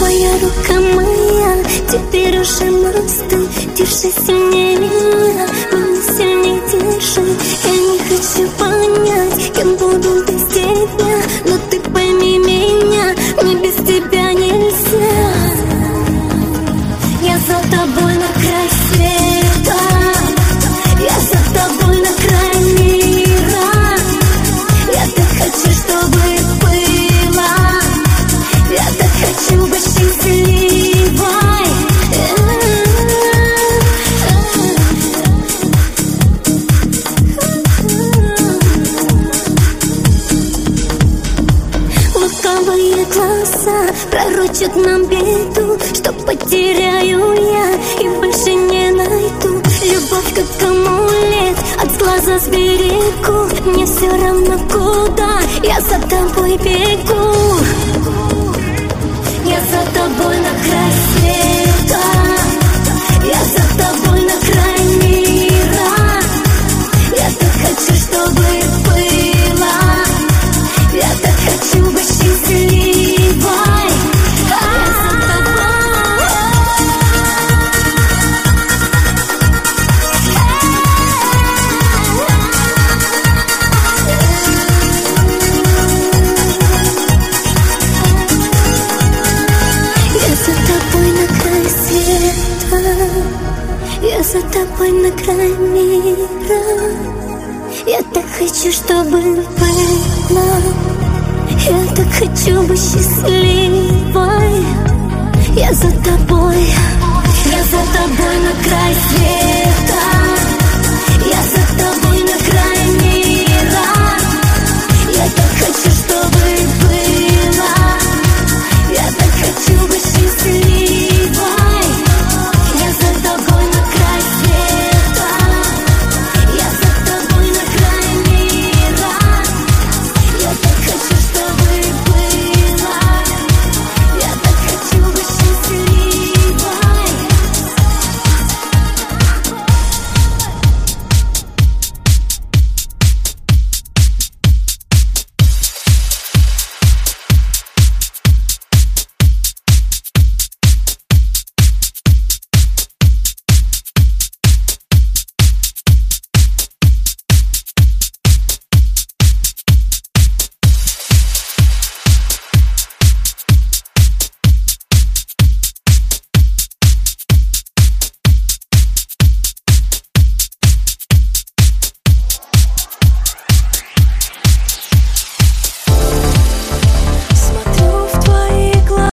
твоя рука моя, теперь уже мосты. Держи сильнее меня, меня сильнее держи. Я не хочу понять, кем буду без тебя, но ты пойми меня, мне без тебя нельзя. Я за тобой на край света, я за тобой на край мира. Я так хочу, чтобы было, я так хочу быть счастливой. Лукавые глаза пророчат нам беду, что потеряю я и больше не найду. Любовь как амулет, от глаза сберегу. Мне все равно куда, я за тобой бегу. Я за тобой на край света, я за тобой на край мира. Я так хочу, чтобы было, я так хочу быть счастливой. Я за тобой на край мира. Я так хочу, чтобы было, я так хочу быть счастливой. Я за